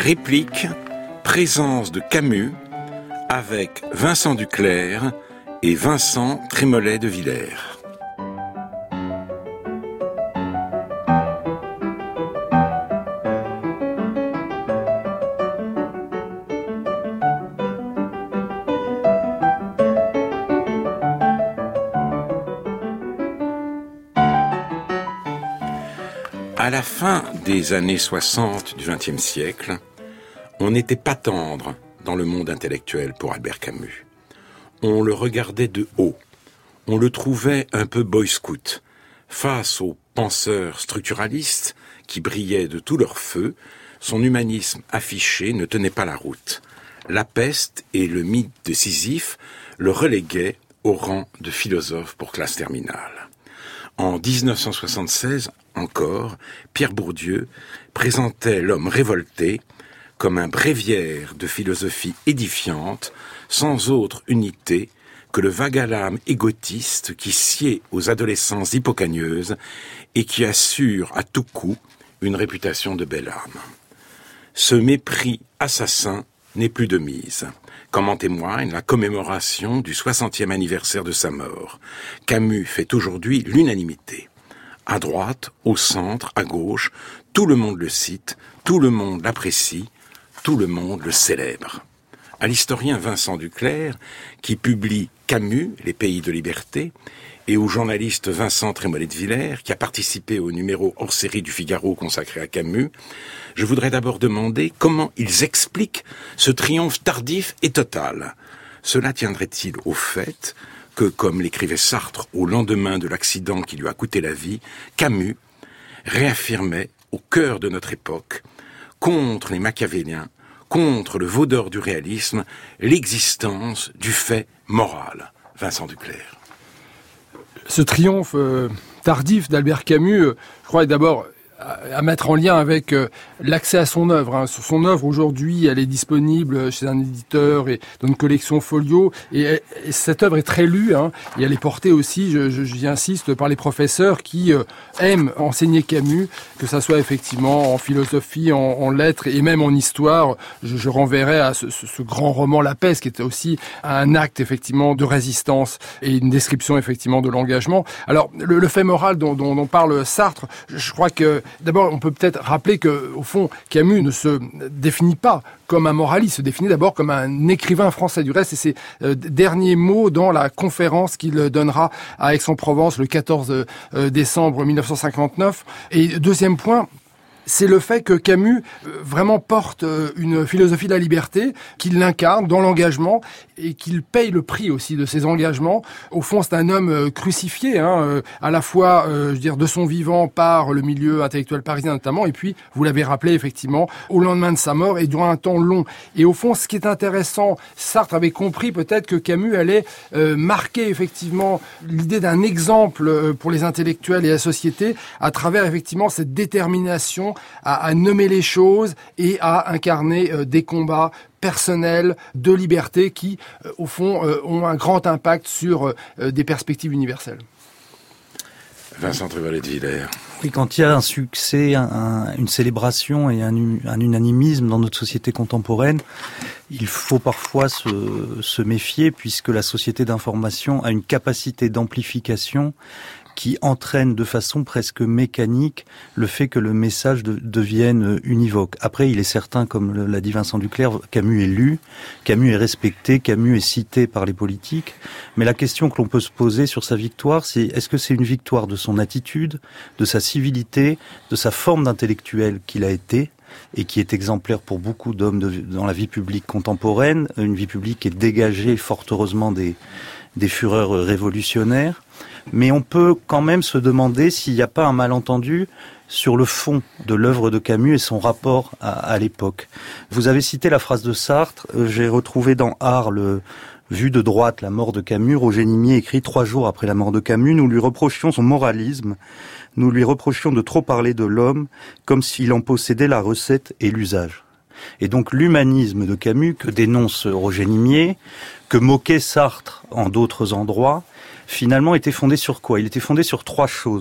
Réplique, présence de Camus avec Vincent Duclerc et Vincent Trémollet de Villers. À la fin des années 60 du XXe siècle, on n'était pas tendre dans le monde intellectuel pour Albert Camus. On le regardait de haut. On le trouvait un peu boy scout. Face aux penseurs structuralistes qui brillaient de tout leur feu, son humanisme affiché ne tenait pas la route. La peste et le mythe de Sisyphe le reléguaient au rang de philosophe pour classe terminale. En 1976, encore, Pierre Bourdieu présentait l'homme révolté comme un bréviaire de philosophie édifiante, sans autre unité que le vague à l'âme égotiste qui sied aux adolescences hippocagneuses et qui assure à tout coup une réputation de belle âme. Ce mépris assassin n'est plus de mise, comme en témoigne la commémoration du 60e anniversaire de sa mort. Camus fait aujourd'hui l'unanimité. À droite, au centre, à gauche, tout le monde le cite, tout le monde l'apprécie, tout le monde le célèbre. À l'historien Vincent Duclerc, qui publie Camus, Les pays de liberté, et au journaliste Vincent Trémollet de Villers, qui a participé au numéro hors-série du Figaro consacré à Camus, je voudrais d'abord demander comment ils expliquent ce triomphe tardif et total. Cela tiendrait-il au fait que, comme l'écrivait Sartre au lendemain de l'accident qui lui a coûté la vie, Camus réaffirmait au cœur de notre époque, contre les machiavéliens, contre le veau d'or du réalisme, l'existence du fait moral. Vincent Duclerc. Ce triomphe tardif d'Albert Camus, je crois, est d'abord à mettre en lien avec l'accès à son œuvre. Son œuvre, aujourd'hui, elle est disponible chez un éditeur et dans une collection folio. Et cette œuvre est très lue. Et elle est portée aussi, j'y insiste, par les professeurs qui aiment enseigner Camus, que ça soit effectivement en philosophie, en lettres et même en histoire. Je renverrai à ce grand roman La Peste, qui était aussi un acte, effectivement, de résistance et une description, effectivement, de l'engagement. Alors, le fait moral dont parle Sartre, je crois que d'abord, on peut peut-être rappeler que, au fond, Camus ne se définit pas comme un moraliste, se définit d'abord comme un écrivain français. Du reste, c'est ses derniers mots dans la conférence qu'il donnera à Aix-en-Provence le 14 décembre 1959. Et deuxième point, c'est le fait que Camus vraiment porte une philosophie de la liberté, qu'il l'incarne dans l'engagement et qu'il paye le prix aussi de ses engagements. Au fond, c'est un homme crucifié, à la fois, de son vivant par le milieu intellectuel parisien notamment, et puis, vous l'avez rappelé effectivement, au lendemain de sa mort et durant un temps long. Et au fond, ce qui est intéressant, Sartre avait compris peut-être que Camus allait marquer effectivement l'idée d'un exemple pour les intellectuels et la société à travers effectivement cette détermination à nommer les choses et à incarner des combats personnels de liberté qui, au fond, ont un grand impact sur des perspectives universelles. Vincent Trémollet de Villers. Oui, quand il y a un succès, une célébration et un unanimisme dans notre société contemporaine, il faut parfois se méfier puisque la société d'information a une capacité d'amplification qui entraîne de façon presque mécanique le fait que le message devienne univoque. Après, il est certain, comme l'a dit Vincent Duclerc, Camus est lu, Camus est respecté, Camus est cité par les politiques. Mais la question que l'on peut se poser sur sa victoire, c'est est-ce que c'est une victoire de son attitude, de sa civilité, de sa forme d'intellectuel qu'il a été et qui est exemplaire pour beaucoup d'hommes dans la vie publique contemporaine, une vie publique qui est dégagée fort heureusement des fureurs révolutionnaires. Mais on peut quand même se demander s'il n'y a pas un malentendu sur le fond de l'œuvre de Camus et son rapport à l'époque. Vous avez cité la phrase de Sartre, j'ai retrouvé dans Art vu de droite la mort de Camus. Roger Nimier écrit 3 jours après la mort de Camus, nous lui reprochions son moralisme, nous lui reprochions de trop parler de l'homme comme s'il en possédait la recette et l'usage. Et donc l'humanisme de Camus que dénonce Roger Nimier, que moquait Sartre en d'autres endroits, finalement était fondé sur quoi ? Il était fondé sur 3 choses.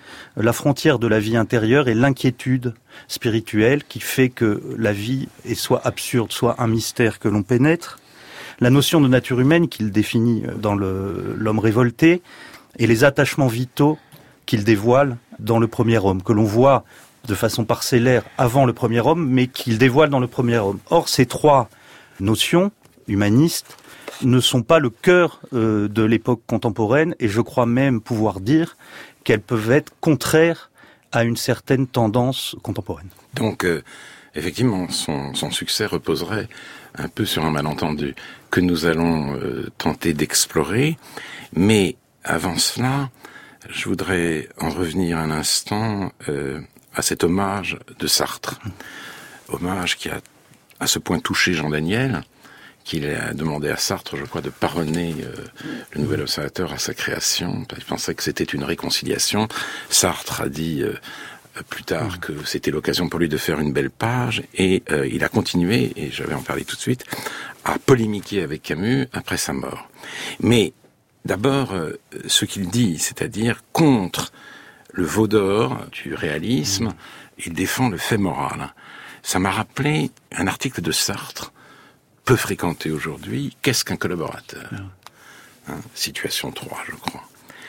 la frontière de la vie intérieure et l'inquiétude spirituelle qui fait que la vie est soit absurde, soit un mystère que l'on pénètre. La notion de nature humaine qu'il définit dans l'homme révolté et les attachements vitaux qu'il dévoile dans le premier homme, que l'on voit de façon parcellaire avant le premier homme, mais qu'il dévoile dans le premier homme. Or, ces trois notions humanistes ne sont pas le cœur de l'époque contemporaine, et je crois même pouvoir dire qu'elles peuvent être contraires à une certaine tendance contemporaine. Donc, effectivement, son succès reposerait un peu sur un malentendu que nous allons tenter d'explorer, mais avant cela, je voudrais en revenir un instant à cet hommage de Sartre. Hommage qui a à ce point touché Jean Daniel, qu'il a demandé à Sartre, je crois, de pardonner le Nouvel Observateur à sa création. Il pensait que c'était une réconciliation. Sartre a dit plus tard que c'était l'occasion pour lui de faire une belle page, et il a continué, et je vais en parler tout de suite, à polémiquer avec Camus après sa mort. Mais d'abord, ce qu'il dit, c'est-à-dire contre le veau d'or du réalisme, il défend le fait moral. Ça m'a rappelé un article de Sartre, peu fréquenté aujourd'hui. Qu'est-ce qu'un collaborateur ? Situation 3, je crois.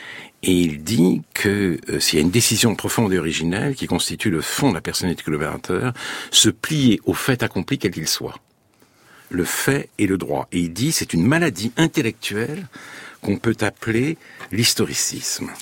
Et il dit que s'il y a une décision profonde et originelle qui constitue le fond de la personnalité du collaborateur, se plier au fait accompli quel qu'il soit. Le fait et le droit. Et il dit c'est une maladie intellectuelle qu'on peut appeler l'historicisme.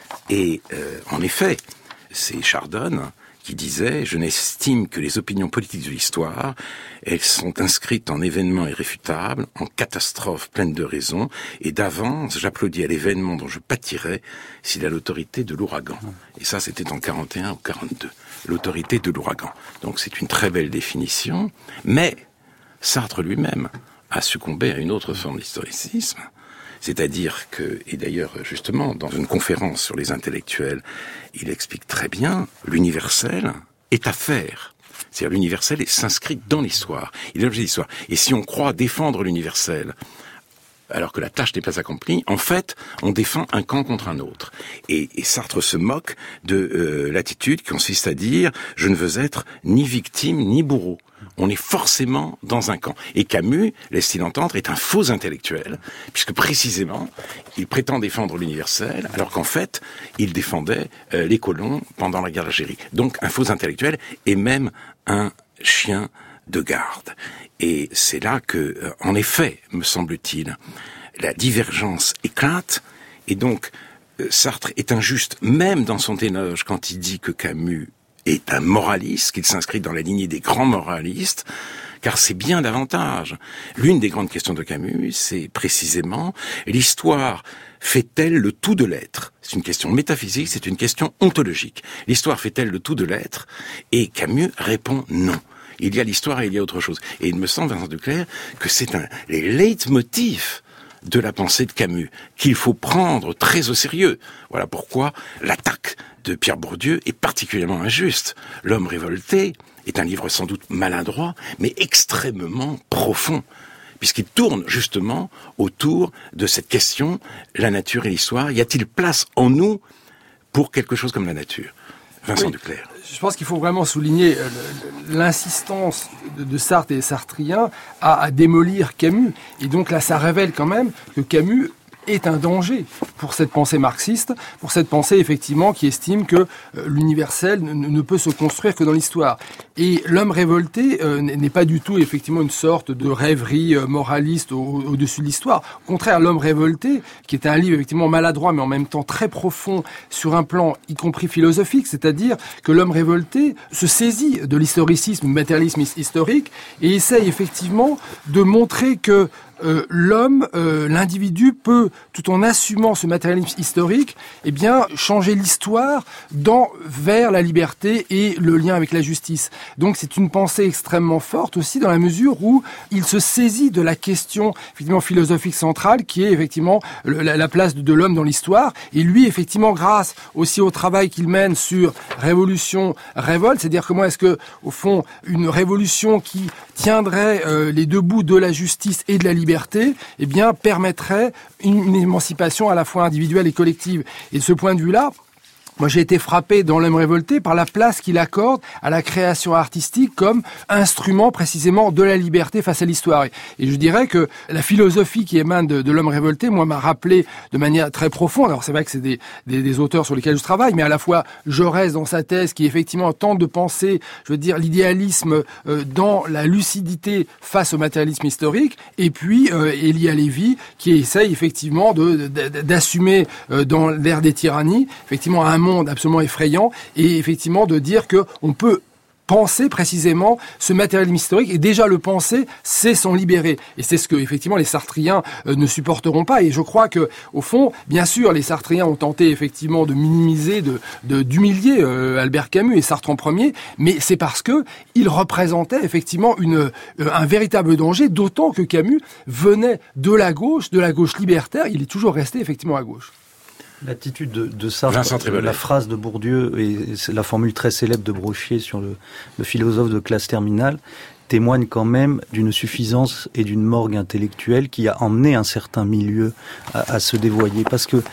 Et en effet, c'est Chardonne qui disait « Je n'estime que les opinions politiques de l'histoire, elles sont inscrites en événements irréfutables, en catastrophes pleines de raison, et d'avance, j'applaudis à l'événement dont je pâtirais s'il a l'autorité de l'ouragan. » Et ça, c'était en 41 ou 42, l'autorité de l'ouragan. Donc c'est une très belle définition, mais Sartre lui-même a succombé à une autre forme d'historicisme. C'est-à-dire que, et d'ailleurs justement dans une conférence sur les intellectuels, il explique très bien, l'universel est à faire. C'est-à-dire l'universel s'inscrit dans l'histoire, il est l'objet de l'histoire. Et si on croit défendre l'universel, alors que la tâche n'est pas accomplie, en fait, on défend un camp contre un autre. Et Sartre se moque de l'attitude qui consiste à dire « je ne veux être ni victime ni bourreau ». On est forcément dans un camp. Et Camus, laisse-t-il entendre, est un faux intellectuel, puisque précisément, il prétend défendre l'universel, alors qu'en fait, il défendait les colons pendant la guerre d'Algérie. Donc un faux intellectuel et même un chien de garde. Et c'est là que, en effet, me semble-t-il, la divergence éclate, et donc Sartre est injuste, même dans son éloge, quand il dit que Camus est un moraliste, qu'il s'inscrit dans la lignée des grands moralistes, car c'est bien davantage. L'une des grandes questions de Camus, c'est précisément l'histoire fait-elle le tout de l'être ? C'est une question métaphysique, c'est une question ontologique. L'histoire fait-elle le tout de l'être ? Et Camus répond non. Il y a l'histoire et il y a autre chose. Et il me semble, Vincent Duclercq, que c'est les leitmotifs de la pensée de Camus, qu'il faut prendre très au sérieux. Voilà pourquoi l'attaque de Pierre Bourdieu est particulièrement injuste. L'homme révolté est un livre sans doute maladroit, mais extrêmement profond, puisqu'il tourne justement autour de cette question, la nature et l'histoire. Y a-t-il place en nous pour quelque chose comme la nature ? Vincent Duclercq. Je pense qu'il faut vraiment souligner l'insistance de Sartre et des Sartriens à démolir Camus. Et donc là, ça révèle quand même que Camus est un danger pour cette pensée marxiste, pour cette pensée effectivement qui estime que l'universel ne peut se construire que dans l'histoire. Et l'homme révolté n'est pas du tout effectivement une sorte de rêverie moraliste au-dessus de l'histoire. Au contraire, l'homme révolté, qui est un livre effectivement maladroit mais en même temps très profond sur un plan y compris philosophique, c'est-à-dire que l'homme révolté se saisit de l'historicisme, du matérialisme historique et essaye effectivement de montrer que l'homme, l'individu peut, tout en assumant ce matérialisme historique, eh bien, changer l'histoire vers la liberté et le lien avec la justice. Donc, c'est une pensée extrêmement forte aussi dans la mesure où il se saisit de la question, effectivement, philosophique centrale qui est, effectivement, la place de l'homme dans l'histoire. Et lui, effectivement, grâce aussi au travail qu'il mène sur révolution, révolte, c'est-à-dire comment est-ce que, au fond, une révolution qui tiendrait les deux bouts de la justice et de la liberté, eh bien, permettrait une émancipation à la fois individuelle et collective. Et de ce point de vue-là, moi, j'ai été frappé dans L'Homme révolté par la place qu'il accorde à la création artistique comme instrument précisément de la liberté face à l'histoire. Et je dirais que la philosophie qui émane de L'Homme révolté, moi, m'a rappelé de manière très profonde. Alors, c'est vrai que c'est des auteurs sur lesquels je travaille, mais à la fois Jaurès dans sa thèse qui effectivement tente de penser, je veux dire, l'idéalisme dans la lucidité face au matérialisme historique, et puis Elie Halevi qui essaye effectivement d'assumer dans l'ère des tyrannies, effectivement, un monde absolument effrayant, et effectivement de dire que on peut penser précisément ce matérialisme historique, et déjà le penser, c'est s'en libérer. Et c'est ce que effectivement les Sartriens ne supporteront pas. Et je crois que au fond, bien sûr, les Sartriens ont tenté effectivement de minimiser, d'humilier Albert Camus et Sartre en premier, mais c'est parce que il représentait effectivement un véritable danger, d'autant que Camus venait de la gauche libertaire. Il est toujours resté effectivement à gauche. L'attitude de Sartre, la phrase de Bourdieu et c'est la formule très célèbre de Brochier sur le philosophe de classe terminale témoigne quand même d'une suffisance et d'une morgue intellectuelle qui a emmené un certain milieu à se dévoyer. Parce que,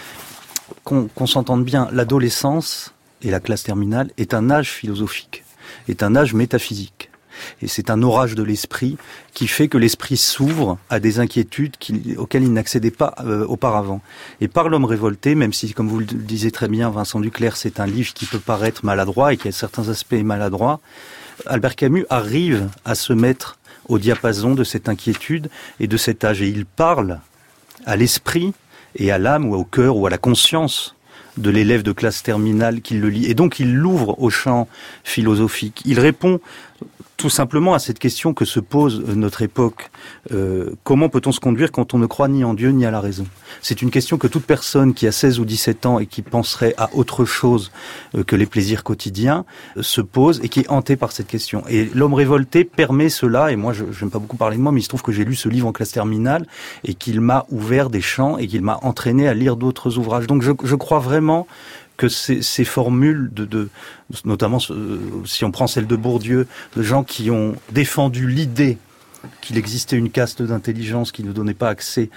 qu'on s'entende bien, l'adolescence et la classe terminale est un âge philosophique, est un âge métaphysique. Et c'est un orage de l'esprit qui fait que l'esprit s'ouvre à des inquiétudes auxquelles il n'accédait pas auparavant. Et par L'Homme révolté, même si, comme vous le disiez très bien, Vincent Duclerc, c'est un livre qui peut paraître maladroit et qui a certains aspects maladroits, Albert Camus arrive à se mettre au diapason de cette inquiétude et de cet âge. Et il parle à l'esprit et à l'âme ou au cœur ou à la conscience de l'élève de classe terminale qui le lit. Et donc il l'ouvre au champ philosophique. Il répond tout simplement à cette question que se pose notre époque. Comment peut-on se conduire quand on ne croit ni en Dieu ni à la raison ? C'est une question que toute personne qui a 16 ou 17 ans et qui penserait à autre chose que les plaisirs quotidiens se pose et qui est hantée par cette question. Et L'Homme révolté permet cela, et moi je n'aime pas beaucoup parler de moi, mais il se trouve que j'ai lu ce livre en classe terminale et qu'il m'a ouvert des champs et qu'il m'a entraîné à lire d'autres ouvrages. Donc je crois vraiment que ces formules notamment si on prend celle de Bourdieu, de gens qui ont défendu l'idée qu'il existait une caste d'intelligence qui ne donnait pas accès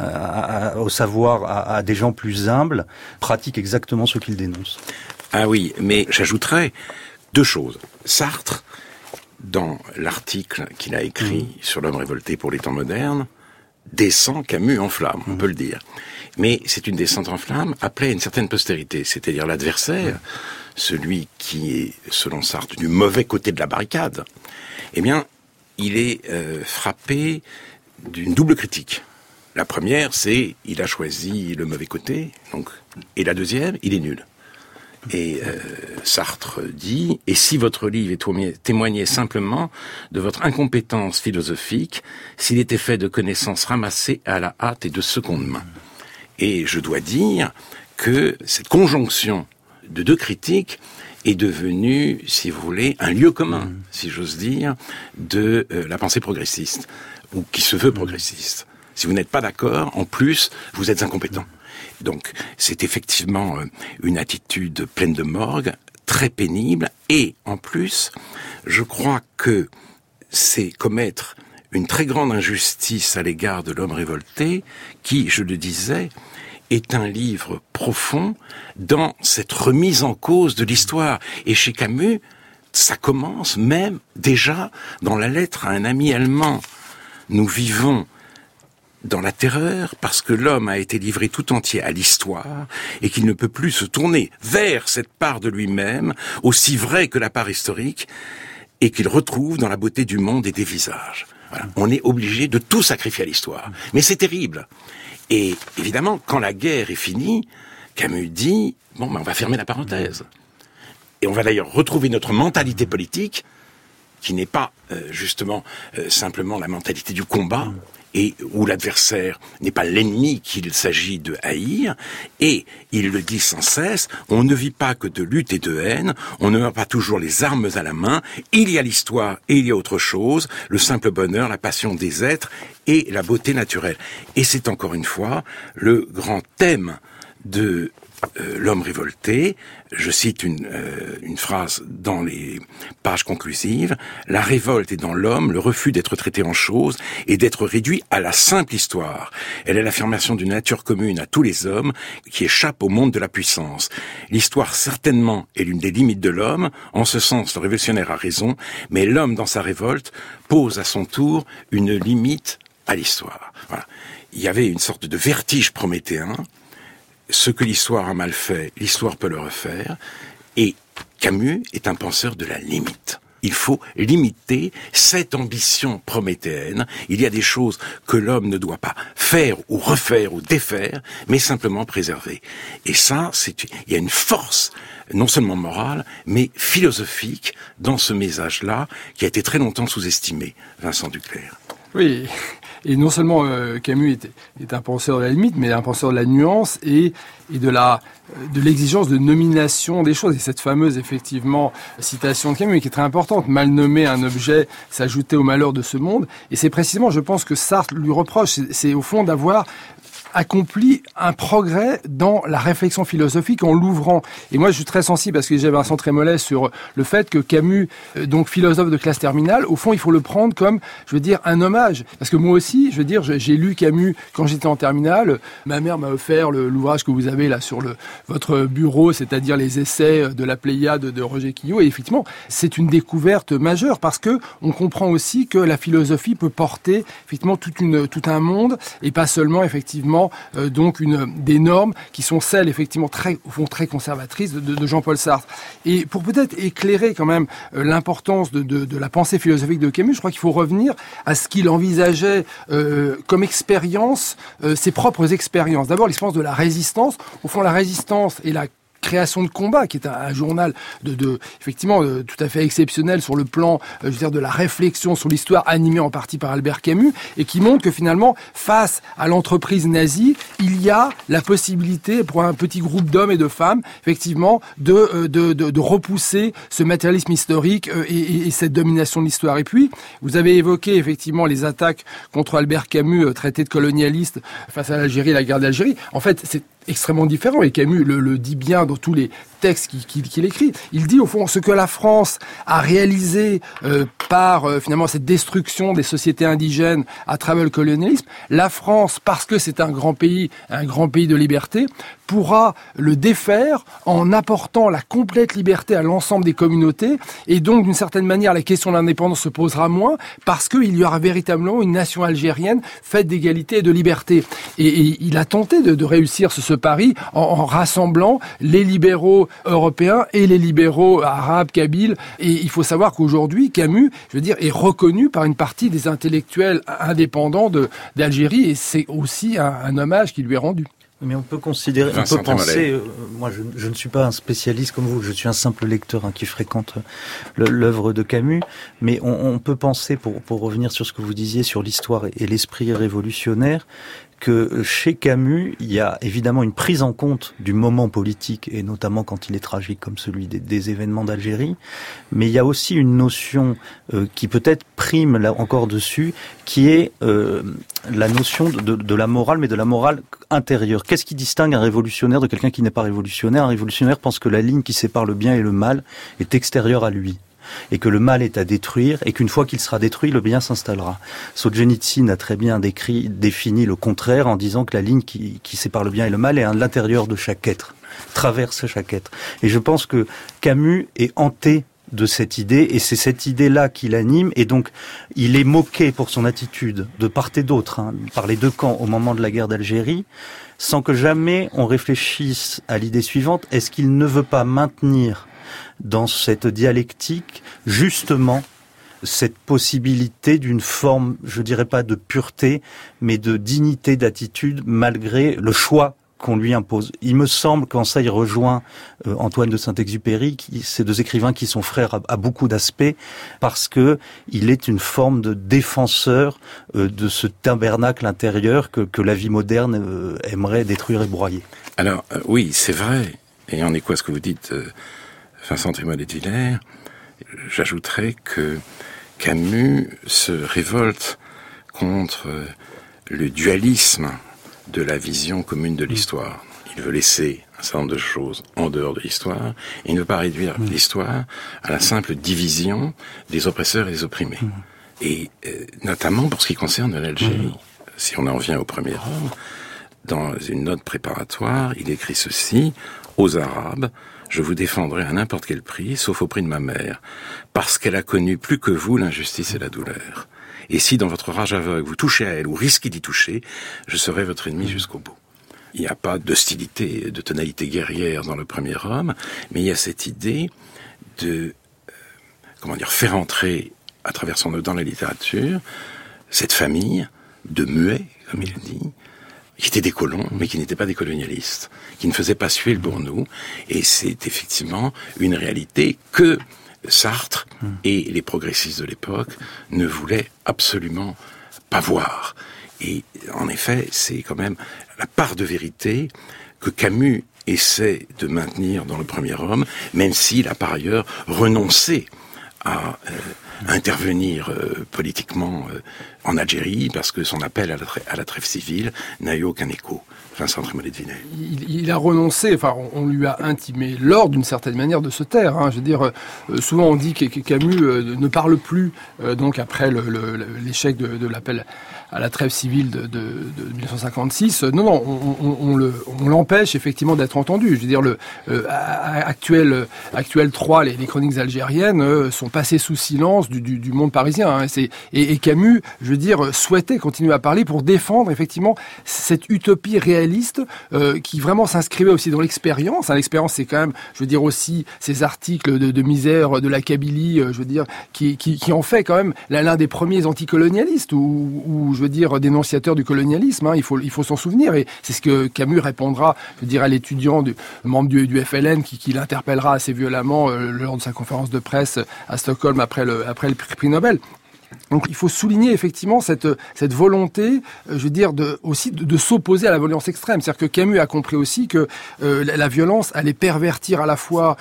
au savoir à des gens plus humbles, pratiquent exactement ce qu'ils dénoncent. Ah oui, mais j'ajouterais 2 choses. Sartre, dans l'article qu'il a écrit sur L'Homme révolté pour les temps modernes, descend Camus en flamme, on peut le dire. Mais c'est une descente en flamme appelée à une certaine postérité, c'est-à-dire l'adversaire, celui qui est, selon Sartre, du mauvais côté de la barricade. Eh bien, il est frappé d'une double critique. La première, c'est il a choisi le mauvais côté, donc, et la deuxième, il est nul. Et Sartre dit « Et si votre livre témoignait simplement de votre incompétence philosophique, s'il était fait de connaissances ramassées à la hâte et de seconde main ?» Et je dois dire que cette conjonction de 2 critiques est devenue, si vous voulez, un lieu commun, si j'ose dire, de la pensée progressiste, ou qui se veut progressiste. Si vous n'êtes pas d'accord, en plus, vous êtes incompétent. Donc, c'est effectivement une attitude pleine de morgue, très pénible, et en plus, je crois que c'est commettre une très grande injustice à l'égard de L'Homme révolté, qui, je le disais, est un livre profond dans cette remise en cause de l'histoire. Et chez Camus, ça commence même déjà dans la lettre à un ami allemand. Nous vivons dans la terreur parce que l'homme a été livré tout entier à l'histoire et qu'il ne peut plus se tourner vers cette part de lui-même, aussi vraie que la part historique, et qu'il retrouve dans la beauté du monde et des visages. Voilà. On est obligé de tout sacrifier à l'histoire. Mais c'est terrible. Et évidemment, quand la guerre est finie, Camus dit, on va fermer la parenthèse. Et on va d'ailleurs retrouver notre mentalité politique, qui n'est pas justement simplement la mentalité du combat, et où l'adversaire n'est pas l'ennemi qu'il s'agit de haïr, et il le dit sans cesse, on ne vit pas que de lutte et de haine, on ne a pas toujours les armes à la main, il y a l'histoire et il y a autre chose, le simple bonheur, la passion des êtres et la beauté naturelle. Et c'est encore une fois le grand thème de l'homme révolté, je cite une phrase dans les pages conclusives, la révolte est dans l'homme le refus d'être traité en chose et d'être réduit à la simple histoire. Elle est l'affirmation d'une nature commune à tous les hommes qui échappe au monde de la puissance. L'histoire certainement est l'une des limites de l'homme, en ce sens le révolutionnaire a raison, mais l'homme dans sa révolte pose à son tour une limite à l'histoire. Voilà. Il y avait une sorte de vertige prométhéen. Ce que l'histoire a mal fait, l'histoire peut le refaire. Et Camus est un penseur de la limite. Il faut limiter cette ambition prométhéenne. Il y a des choses que l'homme ne doit pas faire ou refaire ou défaire, mais simplement préserver. Et ça, il y a une force, non seulement morale, mais philosophique dans ce message-là, qui a été très longtemps sous-estimé, Vincent Duclerc. Oui, et non seulement Camus est un penseur de la limite, mais un penseur de la nuance et de l'exigence de nomination des choses. Et cette fameuse, effectivement, citation de Camus qui est très importante, mal nommer un objet, s'ajouter au malheur de ce monde. Et c'est précisément, je pense, que Sartre lui reproche, c'est au fond d'avoir accompli un progrès dans la réflexion philosophique en l'ouvrant. Et moi, je suis très sensible parce que j'ai Vincent Trémollet sur le fait que Camus, donc philosophe de classe terminale, au fond, il faut le prendre comme, je veux dire, un hommage. Parce que moi aussi, je veux dire, j'ai lu Camus quand j'étais en terminale. Ma mère m'a offert l'ouvrage que vous avez là sur votre bureau, c'est-à-dire les essais de la Pléiade de Roger Quillot. Et effectivement, c'est une découverte majeure parce que on comprend aussi que la philosophie peut porter effectivement tout un monde et pas seulement effectivement donc des normes qui sont celles effectivement très conservatrices de Jean-Paul Sartre. Et pour peut-être éclairer quand même l'importance de la pensée philosophique de Camus, je crois qu'il faut revenir à ce qu'il envisageait comme expérience, ses propres expériences. D'abord l'expérience de la résistance. Au fond, la résistance et la création de combat, qui est un journal effectivement tout à fait exceptionnel sur le plan, je veux dire, de la réflexion sur l'histoire, animé en partie par Albert Camus, et qui montre que finalement, face à l'entreprise nazie, il y a la possibilité pour un petit groupe d'hommes et de femmes, effectivement, de repousser ce matérialisme historique et cette domination de l'histoire. Et puis, vous avez évoqué effectivement les attaques contre Albert Camus, traité de colonialiste face à l'Algérie et la guerre d'Algérie. En fait, c'est extrêmement différent, et Camus le dit bien dans tous les textes qu'il écrit. Il dit au fond ce que la France a réalisé par finalement cette destruction des sociétés indigènes à travers le colonialisme. La France, parce que c'est un grand pays de liberté, pourra le défaire en apportant la complète liberté à l'ensemble des communautés, et donc d'une certaine manière la question de l'indépendance se posera moins parce qu'il y aura véritablement une nation algérienne faite d'égalité et de liberté. Et il a tenté de réussir ce pari en rassemblant les libéraux européens et les libéraux arabes, kabyles. Et il faut savoir qu'aujourd'hui, Camus, je veux dire, est reconnu par une partie des intellectuels indépendants d'Algérie, et c'est aussi un hommage qui lui est rendu. Mais on peut penser, moi je ne suis pas un spécialiste comme vous, je suis un simple lecteur qui fréquente l'œuvre de Camus, mais on peut penser, pour revenir sur ce que vous disiez sur l'histoire et l'esprit révolutionnaire, que chez Camus, il y a évidemment une prise en compte du moment politique, et notamment quand il est tragique comme celui des événements d'Algérie, mais il y a aussi une notion qui peut-être prime là encore dessus, qui est la notion de la morale, mais de la morale intérieure. Qu'est-ce qui distingue un révolutionnaire de quelqu'un qui n'est pas révolutionnaire ? Un révolutionnaire pense que la ligne qui sépare le bien et le mal est extérieure à lui, et que le mal est à détruire, et qu'une fois qu'il sera détruit, le bien s'installera. Solzhenitsyn a très bien défini le contraire en disant que la ligne qui sépare le bien et le mal est à l'intérieur de chaque être, traverse chaque être. Et je pense que Camus est hanté de cette idée, et c'est cette idée-là qui l'anime, et donc il est moqué pour son attitude de part et d'autre, par les deux camps au moment de la guerre d'Algérie, sans que jamais on réfléchisse à l'idée suivante: est-ce qu'il ne veut pas maintenir dans cette dialectique, justement, cette possibilité d'une forme, je dirais pas de pureté, mais de dignité d'attitude, malgré le choix qu'on lui impose. Il me semble qu'en ça, il rejoint Antoine de Saint-Exupéry, ces deux écrivains qui sont frères à beaucoup d'aspects, parce que il est une forme de défenseur de ce tabernacle intérieur que la vie moderne aimerait détruire et broyer. Alors, oui, c'est vrai, et en écho à ce que vous dites, Vincent Trémollet de Villers, j'ajouterais que Camus se révolte contre le dualisme de la vision commune de l'histoire. Il veut laisser un certain nombre de choses en dehors de l'histoire, et il ne veut pas réduire l'histoire à la simple division des oppresseurs et des opprimés. Et notamment pour ce qui concerne l'Algérie. Si on en revient au premier homme, dans une note préparatoire, il écrit ceci: aux Arabes, je vous défendrai à n'importe quel prix, sauf au prix de ma mère, parce qu'elle a connu plus que vous l'injustice et la douleur. Et si dans votre rage aveugle vous touchez à elle ou risquez d'y toucher, je serai votre ennemi jusqu'au bout. Il n'y a pas d'hostilité, de tonalité guerrière dans le premier homme, mais il y a cette idée de, faire entrer à travers son œuvre dans la littérature cette famille de muets, comme il dit, qui étaient des colons, mais qui n'étaient pas des colonialistes, qui ne faisaient pas suer le bournou. Et c'est effectivement une réalité que Sartre et les progressistes de l'époque ne voulaient absolument pas voir. Et en effet, c'est quand même la part de vérité que Camus essaie de maintenir dans le premier homme, même s'il a par ailleurs renoncé à intervenir politiquement en Algérie, parce que son appel à la trêve civile n'a eu aucun écho. Vincent Trémollet de Vinay. Il a renoncé, enfin on lui a intimé l'ordre d'une certaine manière de se taire. Je veux dire, souvent on dit que Camus ne parle plus, donc après l'échec de l'appel à la trêve civile de 1956. Non, on l'empêche effectivement d'être entendu. Je veux dire, actuel 3, les chroniques algériennes sont passées sous silence du monde parisien. Et Camus, je veux dire, souhaitait continuer à parler pour défendre effectivement cette utopie réaliste qui vraiment s'inscrivait aussi dans l'expérience. L'expérience, c'est quand même, je veux dire aussi, ces articles de misère de la Kabylie, je veux dire, qui en fait quand même l'un des premiers anticolonialistes ou je veux dire dénonciateurs du colonialisme. Il faut s'en souvenir, et c'est ce que Camus répondra, je veux dire, à l'étudiant, membre du FLN qui l'interpellera assez violemment lors de sa conférence de presse à Stockholm après le prix Nobel. Donc il faut souligner effectivement cette volonté, je veux dire, aussi de s'opposer à la violence extrême. C'est-à-dire que Camus a compris aussi que la violence allait pervertir à la fois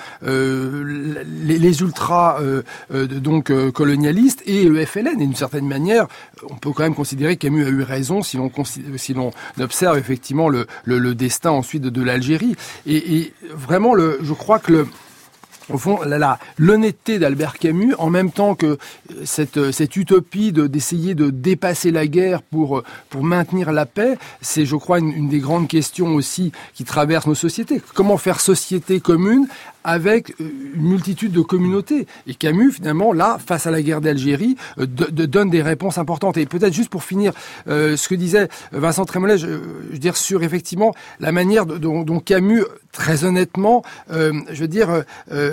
les ultras colonialistes et le FLN. Et d'une certaine manière, on peut quand même considérer que Camus a eu raison si l'on observe effectivement le destin ensuite de l'Algérie. Et vraiment, je crois que au fond, l'honnêteté d'Albert Camus, en même temps que cette utopie d'essayer de dépasser la guerre pour maintenir la paix, c'est, je crois, une des grandes questions aussi qui traversent nos sociétés. Comment faire société commune avec une multitude de communautés. Et Camus, finalement, là, face à la guerre d'Algérie, donne des réponses importantes. Et peut-être juste pour finir, ce que disait Vincent Trémollet, je veux dire, sur effectivement la manière dont Camus, très honnêtement, je veux dire,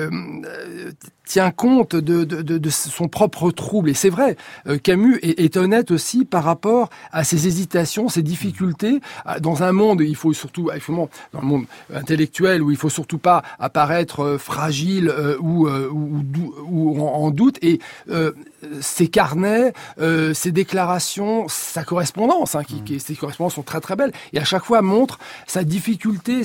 tient compte de son propre trouble. Et c'est vrai, Camus est honnête aussi par rapport à ses hésitations, ses difficultés. Dans un monde, dans le monde intellectuel, où il faut surtout pas apparaître fragile ou en doute. Et ses carnets, ses déclarations, sa correspondance, ces correspondances sont très très belles, et à chaque fois montre sa difficulté,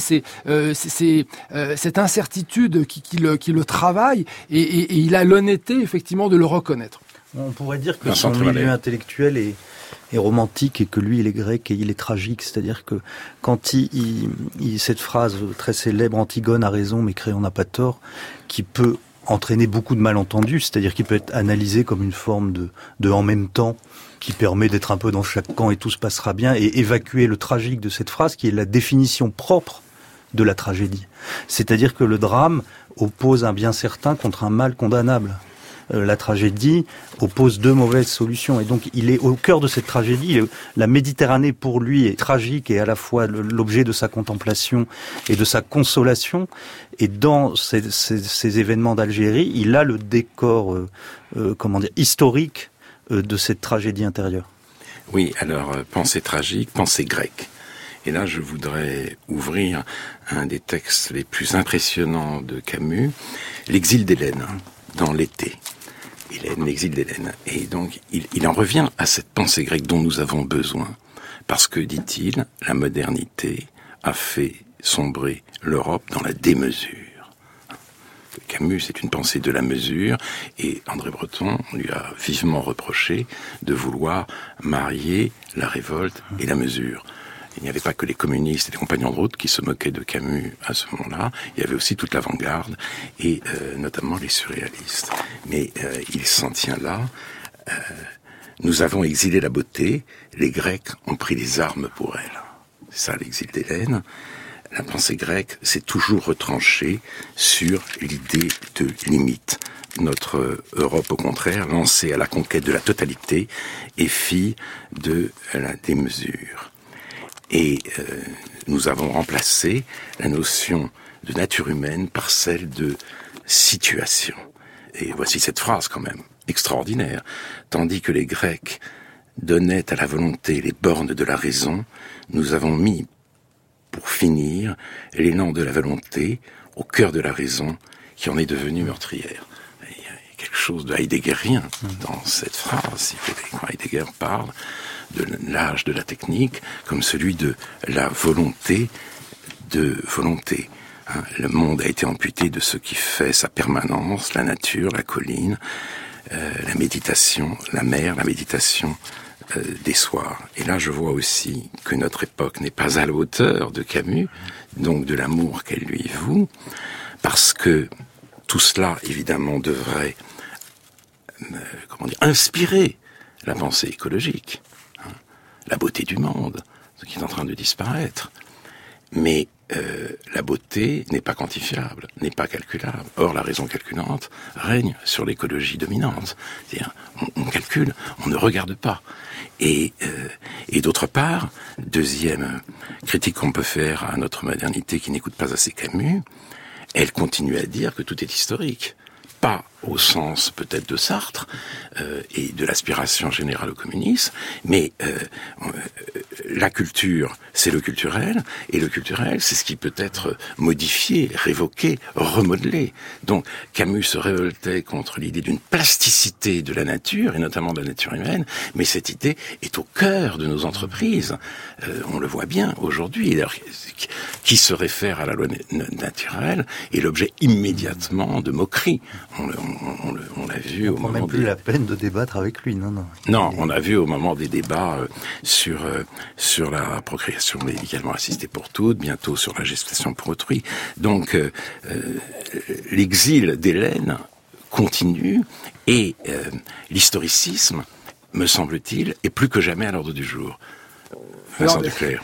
cette incertitude qui le travaille, et il a l'honnêteté effectivement de le reconnaître. On pourrait dire que son milieu intellectuel est romantique, et que lui il est grec et il est tragique. C'est-à-dire que quand cette phrase très célèbre, Antigone a raison mais Créon n'a pas tort, qui peut entraîner beaucoup de malentendus, c'est-à-dire qu'il peut être analysé comme une forme de en même temps qui permet d'être un peu dans chaque camp et tout se passera bien, et évacuer le tragique de cette phrase qui est la définition propre de la tragédie. C'est-à-dire que le drame oppose un bien certain contre un mal condamnable. La tragédie oppose deux mauvaises solutions, et donc il est au cœur de cette tragédie. La Méditerranée pour lui est tragique et à la fois l'objet de sa contemplation et de sa consolation, et dans ces événements d'Algérie, il a le décor historique de cette tragédie intérieure. Oui, alors pensée tragique, pensée grecque. Et là, je voudrais ouvrir un des textes les plus impressionnants de Camus, l'exil d'Hélène, dans l'été. L'exil d'Hélène. Et donc, il en revient à cette pensée grecque dont nous avons besoin. Parce que, dit-il, la modernité a fait sombrer l'Europe dans la démesure. Camus, c'est une pensée de la mesure, et André Breton lui a vivement reproché de vouloir marier la révolte et la mesure. Il n'y avait pas que les communistes et les compagnons de route qui se moquaient de Camus à ce moment-là. Il y avait aussi toute l'avant-garde et notamment les surréalistes. Mais il s'en tient là. Nous avons exilé la beauté. Les Grecs ont pris les armes pour elle. C'est ça l'exil d'Hélène. La pensée grecque s'est toujours retranchée sur l'idée de limite. Notre Europe, au contraire, lancée à la conquête de la totalité, est fille de la démesure. Et nous avons remplacé la notion de nature humaine par celle de situation. Et voici cette phrase quand même extraordinaire. Tandis que les Grecs donnaient à la volonté les bornes de la raison, nous avons mis, pour finir, l'élan de la volonté au cœur de la raison qui en est devenue meurtrière. Il y a quelque chose de heideggerien dans cette phrase. Heidegger parle de l'âge de la technique comme celui de la volonté de volonté. Le monde a été amputé de ce qui fait sa permanence, la nature, la colline, la méditation, la mer, la méditation des soirs. Et là, je vois aussi que notre époque n'est pas à la hauteur de Camus, donc de l'amour qu'elle lui voue, parce que tout cela, évidemment, devrait inspirer la pensée écologique, la beauté du monde, ce qui est en train de disparaître. Mais la beauté n'est pas quantifiable, n'est pas calculable. Or, la raison calculante règne sur l'écologie dominante. C'est-à-dire, on calcule, on ne regarde pas. Et d'autre part, deuxième critique qu'on peut faire à notre modernité qui n'écoute pas assez Camus, elle continue à dire que tout est historique. Pas au sens peut-être de Sartre et de l'aspiration générale au communisme, mais la culture, c'est le culturel, et le culturel, c'est ce qui peut être modifié, révoqué, remodelé. Donc Camus se révoltait contre l'idée d'une plasticité de la nature, et notamment de la nature humaine, mais cette idée est au cœur de nos entreprises. On le voit bien aujourd'hui. Alors, qui se réfère à la loi naturelle est l'objet immédiatement de moquerie. On l'a vu au moment même plus la peine de débattre avec lui, non. Non, on a vu au moment des débats sur la procréation médicalement assistée pour toutes, bientôt sur la gestation pour autrui. Donc, l'exil d'Hélène continue et l'historicisme, me semble-t-il, est plus que jamais à l'ordre du jour. Alors,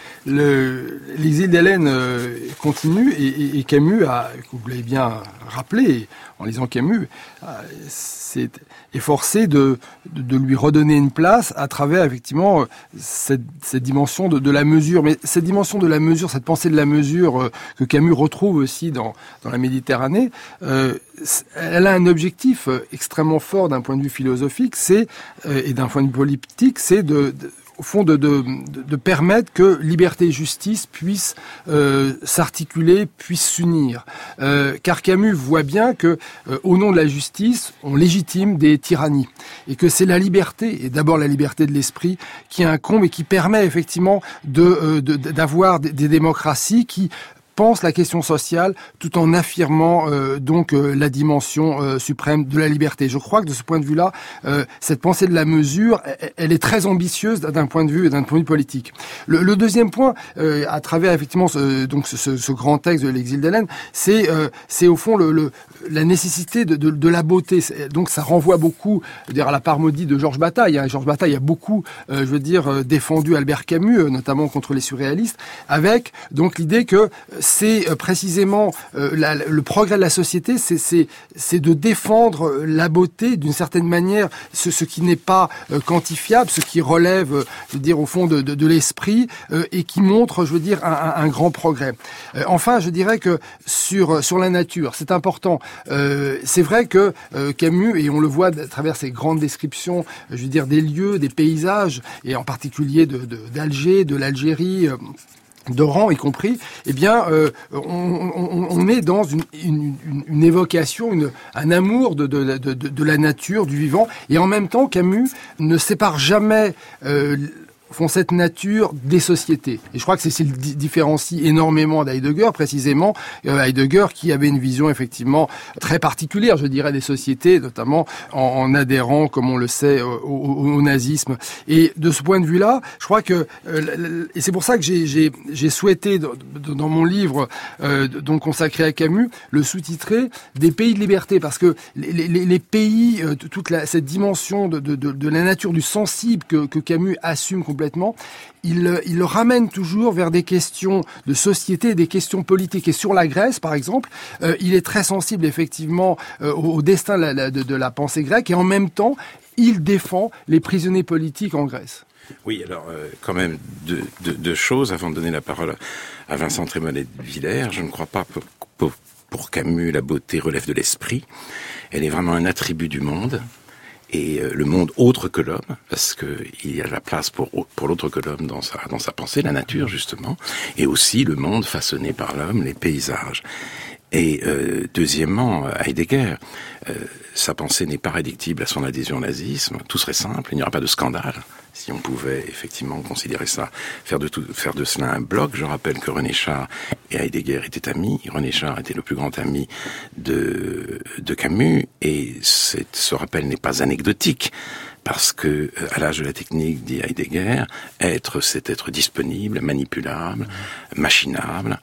l'exil d'Hélène continue et Camus a, vous l'avez bien rappelé, en lisant Camus, s'est efforcé de lui redonner une place à travers effectivement cette dimension de la mesure. Mais cette dimension de la mesure, cette pensée de la mesure que Camus retrouve aussi dans la Méditerranée, elle a un objectif extrêmement fort d'un point de vue philosophique, et d'un point de vue politique, c'est au fond, de permettre que liberté et justice puissent s'articuler, puissent s'unir. Car Camus voit bien que, au nom de la justice, on légitime des tyrannies. Et que c'est la liberté, et d'abord la liberté de l'esprit, qui incombe et qui permet effectivement d'avoir des démocraties qui pense la question sociale tout en affirmant la dimension suprême de la liberté. Je crois que de ce point de vue-là, cette pensée de la mesure, elle est très ambitieuse d'un point de vue politique. Le deuxième point, à travers effectivement ce grand texte de l'exil d'Hélène, c'est au fond la nécessité de la beauté. Donc ça renvoie beaucoup à la part maudite de Georges Bataille. Georges Bataille a beaucoup, défendu Albert Camus, notamment contre les surréalistes, avec donc l'idée que c'est précisément le progrès de la société, c'est de défendre la beauté d'une certaine manière, ce qui n'est pas quantifiable, ce qui relève, au fond de l'esprit et qui montre, un grand progrès. Enfin, je dirais que sur la nature, c'est important. C'est vrai que Camus, et on le voit à travers ses grandes descriptions, des lieux, des paysages, et en particulier d'Alger, de l'Algérie, d'Oran y compris, on est dans une évocation, un amour de la nature, du vivant, et en même temps Camus ne sépare jamais font cette nature des sociétés. Et je crois que c'est ce qui le différencie énormément d'Heidegger, précisément. Heidegger qui avait une vision effectivement très particulière, je dirais, des sociétés, notamment en adhérant, comme on le sait, au nazisme. Et de ce point de vue-là, je crois que, et c'est pour ça que j'ai souhaité, dans mon livre donc consacré à Camus, le sous-titrer des pays de liberté, parce que les pays, toute cette dimension de la nature du sensible que Camus assume complètement, il le ramène toujours vers des questions de société, des questions politiques. Et sur la Grèce, par exemple, il est très sensible effectivement au destin de la pensée grecque, et en même temps, il défend les prisonniers politiques en Grèce. Oui, alors quand même deux choses avant de donner la parole à Vincent Trémollet de Villers. Je ne crois pas pour Camus la beauté relève de l'esprit. Elle est vraiment un attribut du monde. Et le monde autre que l'homme, parce que il y a la place pour l'autre que l'homme dans sa pensée, la nature justement, et aussi le monde façonné par l'homme, les paysages. Et deuxièmement, Heidegger, sa pensée n'est pas réductible à son adhésion au nazisme. Tout serait simple, il n'y aura pas de scandale si on pouvait effectivement considérer ça, faire de cela un bloc. Je rappelle que René Char et Heidegger étaient amis. René Char était le plus grand ami de Camus, et ce rappel n'est pas anecdotique. Parce que, à l'âge de la technique, dit Heidegger, c'est être disponible, manipulable, machinable,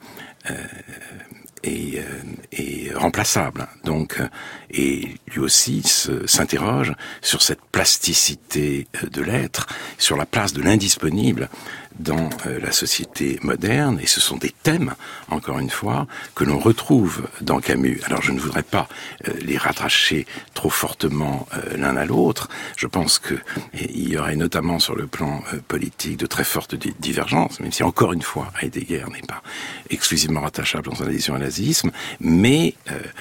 et remplaçable. Donc, et lui aussi s'interroge sur cette plasticité de l'être, sur la place de l'indisponible dans la société moderne, et ce sont des thèmes, encore une fois, que l'on retrouve dans Camus. Alors je ne voudrais pas les rattacher trop fortement l'un à l'autre. Je pense que il y aurait notamment sur le plan politique de très fortes divergences, même si encore une fois Heidegger n'est pas exclusivement rattachable dans son adhésion au nazisme, mais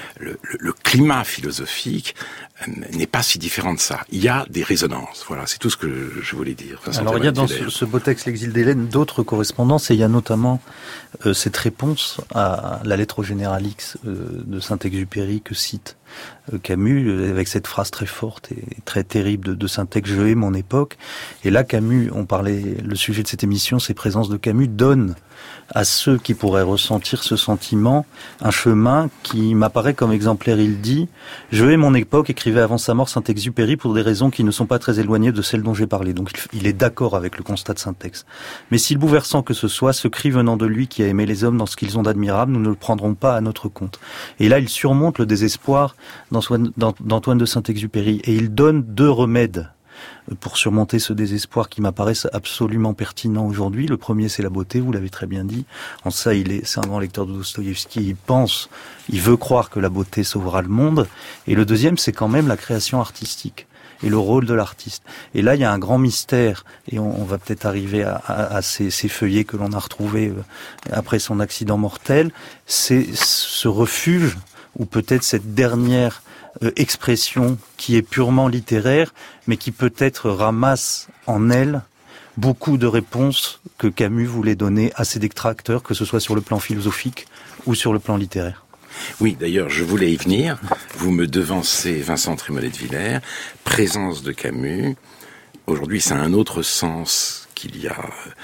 le climat philosophique n'est pas si différent de ça. Il y a des résonances. Voilà, c'est tout ce que je voulais dire. Alors il y a dans ce beau texte, L'exil d'Hélène, d'autres correspondances, et il y a notamment cette réponse à la lettre au général X de Saint-Exupéry que cite Camus, avec cette phrase très forte et très terrible de Saint-Ex, « Je hais mon époque ». Et là, Camus, le sujet de cette émission, ces présences de Camus donnent à ceux qui pourraient ressentir ce sentiment un chemin qui m'apparaît comme exemplaire. Il dit « Je hais mon époque », écrivait avant sa mort Saint-Exupéry, pour des raisons qui ne sont pas très éloignées de celles dont j'ai parlé. Donc il est d'accord avec le constat de Saint-Ex. Mais si bouleversant que ce soit, ce cri venant de lui qui a aimé les hommes dans ce qu'ils ont d'admirable, nous ne le prendrons pas à notre compte. Et là, il surmonte le désespoir d'Antoine de Saint-Exupéry, et il donne 2 remèdes pour surmonter ce désespoir qui m'apparaissent absolument pertinents aujourd'hui. Le premier, c'est la beauté, vous l'avez très bien dit. En ça, c'est un grand lecteur de Dostoïevski, il veut croire que la beauté sauvera le monde. Et le deuxième, c'est quand même la création artistique et le rôle de l'artiste. Et là, il y a un grand mystère, et on va peut-être arriver à ces feuillets que l'on a retrouvés après son accident mortel. C'est ce refuge, ou peut-être cette dernière expression qui est purement littéraire, mais qui peut-être ramasse en elle beaucoup de réponses que Camus voulait donner à ses détracteurs, que ce soit sur le plan philosophique ou sur le plan littéraire. Oui, d'ailleurs, je voulais y venir. Vous me devancez, Vincent Trémollet de Villers, présence de Camus. Aujourd'hui, ça a un autre sens qu'il y a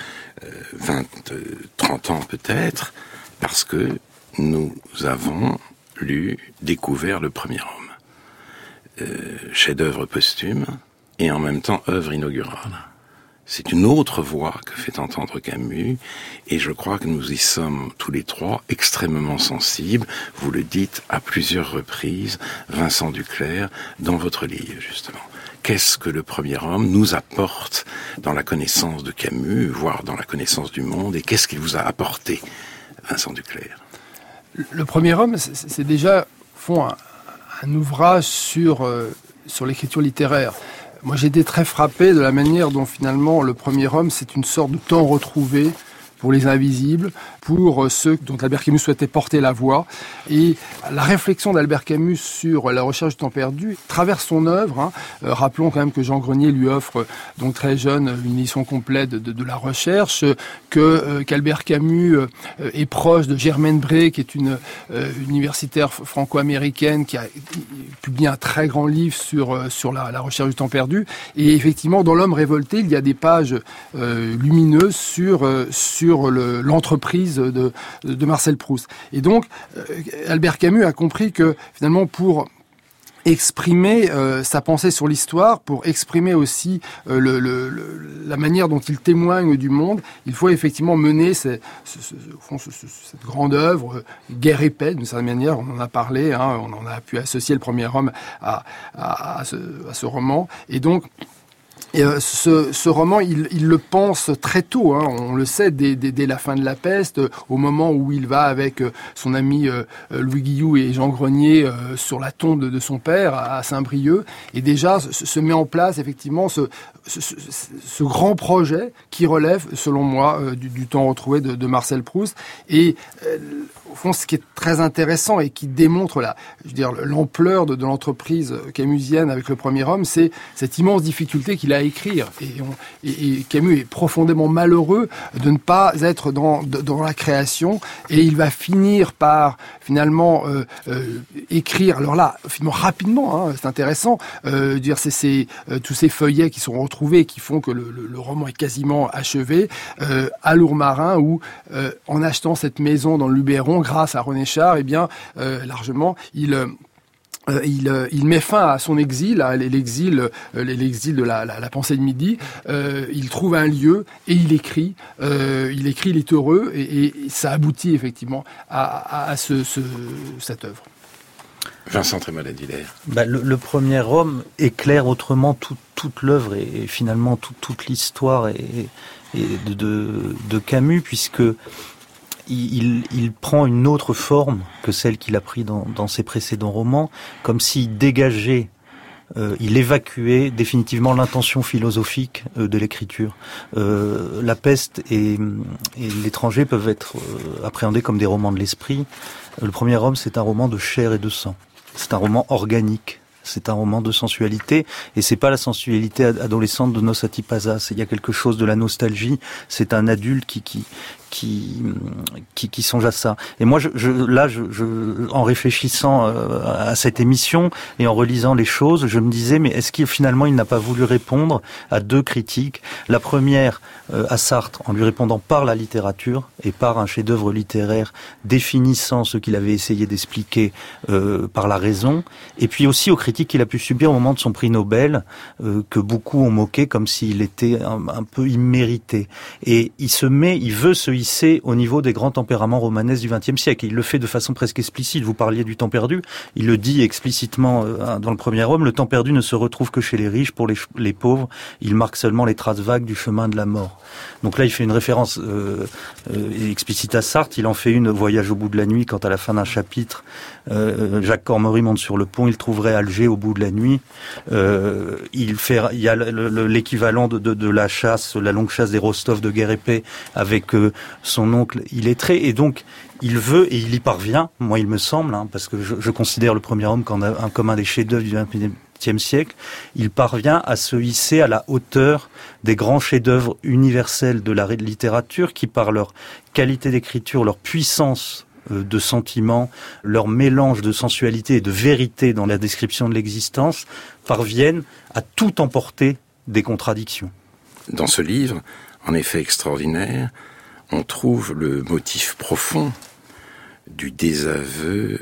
30 ans peut-être, parce que nous avons découvert le premier homme. Chef-d'œuvre posthume et en même temps œuvre inaugurale. C'est une autre voix que fait entendre Camus, et je crois que nous y sommes tous les trois extrêmement sensibles. Vous le dites à plusieurs reprises, Vincent Duclerc, dans votre livre justement. Qu'est-ce que le premier homme nous apporte dans la connaissance de Camus, voire dans la connaissance du monde, et qu'est-ce qu'il vous a apporté, Vincent Duclerc? Le premier homme, c'est déjà un ouvrage sur l'écriture littéraire. Moi, j'ai été très frappé de la manière dont finalement le premier homme, c'est une sorte de temps retrouvé pour les invisibles, pour ceux dont Albert Camus souhaitait porter la voix. Et la réflexion d'Albert Camus sur la recherche du temps perdu traverse son œuvre. Rappelons quand même que Jean Grenier lui offre, donc très jeune, une édition complète de la recherche, qu'Albert Camus est proche de Germaine Bray, qui est une universitaire franco-américaine qui a publié un très grand livre sur la recherche du temps perdu. Et effectivement, dans L'Homme révolté, il y a des pages lumineuses sur l'entreprise de Marcel Proust. Et donc, Albert Camus a compris que finalement, pour exprimer sa pensée sur l'histoire, pour exprimer aussi la manière dont il témoigne du monde, il faut effectivement mener cette grande œuvre, Guerre et paix, d'une certaine manière, on en a parlé, on en a pu associer Le Premier Homme à ce roman, et donc ce roman, il le pense très tôt, on le sait, dès la fin de la peste, au moment où il va avec son ami Louis Guillou et Jean Grenier sur la tombe de son père à Saint-Brieuc, et déjà se met en place effectivement ce grand projet qui relève, selon moi, du temps retrouvé de Marcel Proust. Et au fond, ce qui est très intéressant et qui démontre l'ampleur de l'entreprise camusienne avec Le Premier Homme, c'est cette immense difficulté qu'il a à écrire. Et Camus est profondément malheureux de ne pas être dans la création, et il va finir par finalement écrire. Alors là, finalement rapidement, c'est intéressant. C'est tous ces feuillets qui sont retrouvés, qui font que le roman est quasiment achevé. À Lourmarin, où en achetant cette maison dans le Luberon, grâce à René Char, largement, il met fin à son exil, l'exil de la pensée de midi. Il trouve un lieu et il écrit. Il est heureux, et ça aboutit effectivement à cette œuvre. Vincent Trémola-Diller. Le Premier Homme éclaire autrement toute l'œuvre et finalement toute l'histoire de Camus, puisque il prend une autre forme que celle qu'il a pris dans ses précédents romans, comme s'il dégageait, il évacuait définitivement l'intention philosophique de l'écriture. La peste et l'étranger peuvent être appréhendés comme des romans de l'esprit. Le Premier Homme, c'est un roman de chair et de sang. C'est un roman organique. C'est un roman de sensualité, et c'est pas la sensualité adolescente de Nos Atipazas. Il y a quelque chose de la nostalgie. C'est un adulte qui songe à ça. Et moi, en réfléchissant à cette émission et en relisant les choses, je me disais, mais est-ce qu'il finalement il n'a pas voulu répondre à deux critiques? La première à Sartre, en lui répondant par la littérature et par un chef-d'œuvre littéraire définissant ce qu'il avait essayé d'expliquer par la raison, et puis aussi aux critiques qu'il a pu subir au moment de son prix Nobel, que beaucoup ont moqué comme s'il était un peu immérité. Et il veut se hisser au niveau des grands tempéraments romanesques du XXe siècle. Il le fait de façon presque explicite. Vous parliez du temps perdu. Il le dit explicitement dans Le Premier Homme. Le temps perdu ne se retrouve que chez les riches. Pour les pauvres, il marque seulement les traces vagues du chemin de la mort. Donc là, il fait une référence explicite à Sartre. Il en fait une, Voyage au bout de la nuit, quand à la fin d'un chapitre, Jacques Cormery monte sur le pont, il trouverait Alger au bout de la nuit. Il y a l'équivalent de la chasse, la longue chasse des Rostov de Guerre et Paix, avec son oncle illettré, et donc il veut, et il y parvient, moi il me semble, parce que je considère Le Premier Homme comme un des chefs-d'œuvre du XXe siècle, il parvient à se hisser à la hauteur des grands chefs-d'œuvre universels de la littérature, qui par leur qualité d'écriture, leur puissance de sentiments, leur mélange de sensualité et de vérité dans la description de l'existence, parviennent à tout emporter des contradictions. Dans ce livre, en effet extraordinaire, on trouve le motif profond du désaveu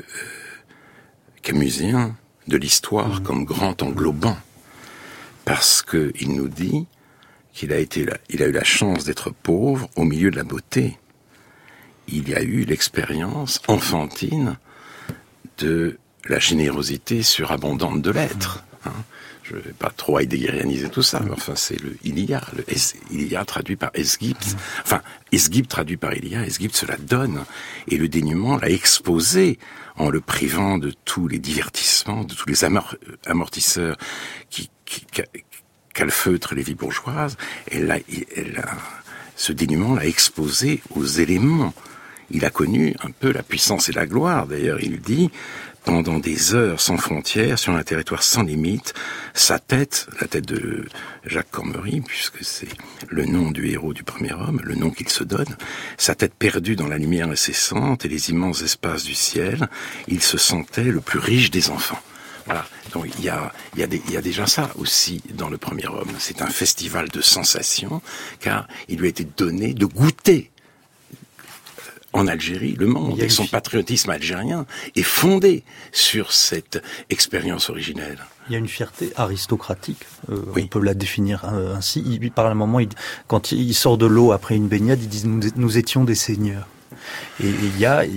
camusien de l'histoire comme grand englobant, parce que il nous dit qu'il a eu la chance d'être pauvre au milieu de la beauté. Il a eu l'expérience enfantine de la générosité surabondante de l'être. Je ne vais pas trop heideggerianiser tout ça, mais enfin c'est le Ilia traduit par Esgypt. Enfin, Esgypt traduit par Ilia, Esgypt se la donne. Et le dénuement l'a exposé en le privant de tous les divertissements, de tous les amortisseurs qui calfeutrent les vies bourgeoises. Elle ce dénuement l'a exposé aux éléments. Il a connu un peu la puissance et la gloire. D'ailleurs, il dit, pendant des heures sans frontières, sur un territoire sans limite, sa tête, la tête de Jacques Cormery, puisque c'est le nom du héros du premier homme, le nom qu'il se donne, sa tête perdue dans la lumière incessante et les immenses espaces du ciel, il se sentait le plus riche des enfants. Voilà. Donc il y a déjà ça aussi dans le premier homme. C'est un festival de sensations, car il lui a été donné de goûter en Algérie le monde. Et son patriotisme algérien est fondé sur cette expérience originelle. Il y a une fierté aristocratique, oui. On peut la définir ainsi. Il parle à un moment, quand il sort de l'eau après une baignade, il dit nous étions des seigneurs. Et il y a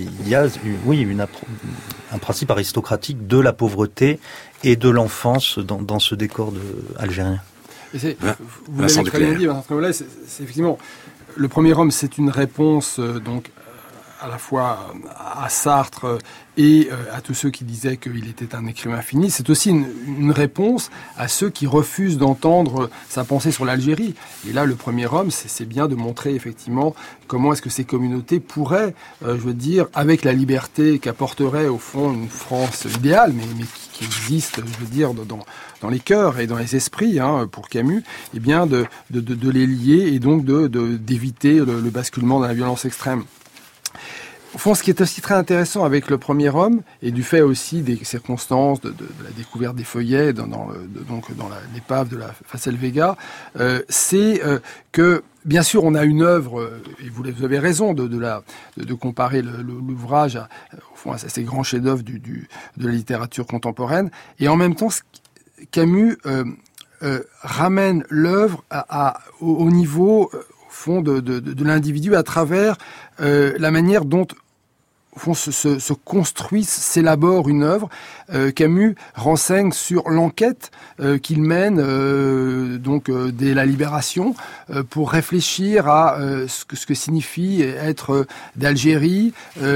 un principe aristocratique de la pauvreté et de l'enfance dans ce décor algérien. Et vous l'avez très bien dit, c'est effectivement le premier homme, c'est une réponse donc à la fois à Sartre et à tous ceux qui disaient qu'il était un écrivain fini. C'est aussi une réponse à ceux qui refusent d'entendre sa pensée sur l'Algérie. Et là, le premier homme, c'est bien de montrer effectivement comment est-ce que ces communautés pourraient, avec la liberté qu'apporterait au fond une France idéale, mais qui existe, dans les cœurs et dans les esprits, pour Camus, eh bien de les lier et donc d'éviter le basculement dans la violence extrême. Au fond, ce qui est aussi très intéressant avec le premier homme, et du fait aussi des circonstances de la découverte des feuillets dans l'épave de la Facel Vega, c'est que, bien sûr, on a une œuvre, et vous avez raison de comparer l'ouvrage au fond, à ces grands chefs-d'œuvre de la littérature contemporaine, et en même temps, Camus ramène l'œuvre au niveau fond de l'individu à travers la manière dont au fond, se construit, s'élabore une œuvre. Camus renseigne sur l'enquête qu'il mène dès la Libération pour réfléchir à ce que signifie être d'Algérie.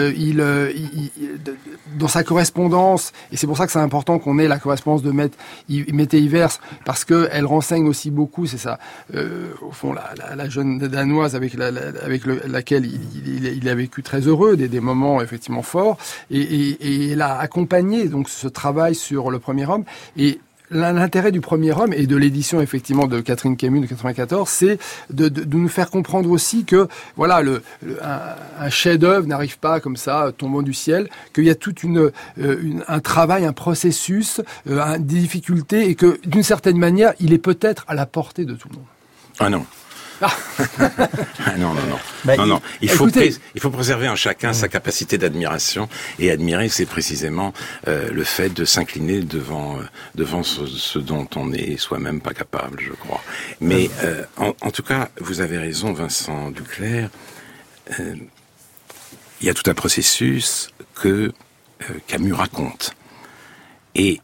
Dans sa correspondance, et c'est pour ça que c'est important qu'on ait la correspondance de Mété-Ivers, parce que elle renseigne aussi beaucoup, c'est ça, au fond, la jeune danoise avec laquelle il a vécu très heureux, des moments effectivement fort, et elle a accompagné donc ce travail sur le premier homme. Et l'intérêt du premier homme et de l'édition effectivement de Catherine Camus de 94, c'est de nous faire comprendre aussi que voilà un chef-d'œuvre n'arrive pas comme ça tombant du ciel, qu'il y a tout un travail, un processus, des difficultés, et que d'une certaine manière, il est peut-être à la portée de tout le monde. Ah non. Non. Non. Il faut préserver en chacun sa capacité d'admiration, et admirer, c'est précisément le fait de s'incliner devant ce dont on n'est soi-même pas capable, je crois. Mais en tout cas, vous avez raison, Vincent Duclerc. Il y a tout un processus que Camus raconte, et